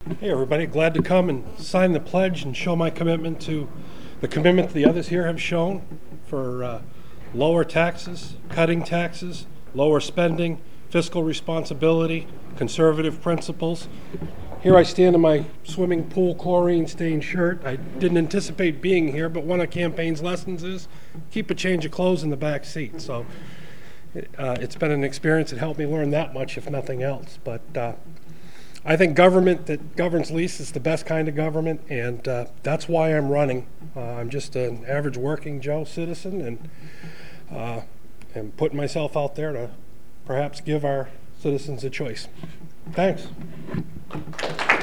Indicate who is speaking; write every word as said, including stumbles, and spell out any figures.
Speaker 1: Hey everybody, glad to come and sign the pledge and show my commitment to the commitment the others here have shown for uh, lower taxes, cutting taxes, lower spending, fiscal responsibility, conservative principles. Here I stand in my swimming pool chlorine stained shirt. I didn't anticipate being here, but one of campaign's lessons is keep a change of clothes in the back seat. So uh, it's been an experience that helped me learn that much, if nothing else. But uh, I think government that governs least is the best kind of government, and uh, that's why I'm running. Uh, I'm just an average working Joe citizen, and uh, am putting myself out there to perhaps give our citizens a choice. Thanks.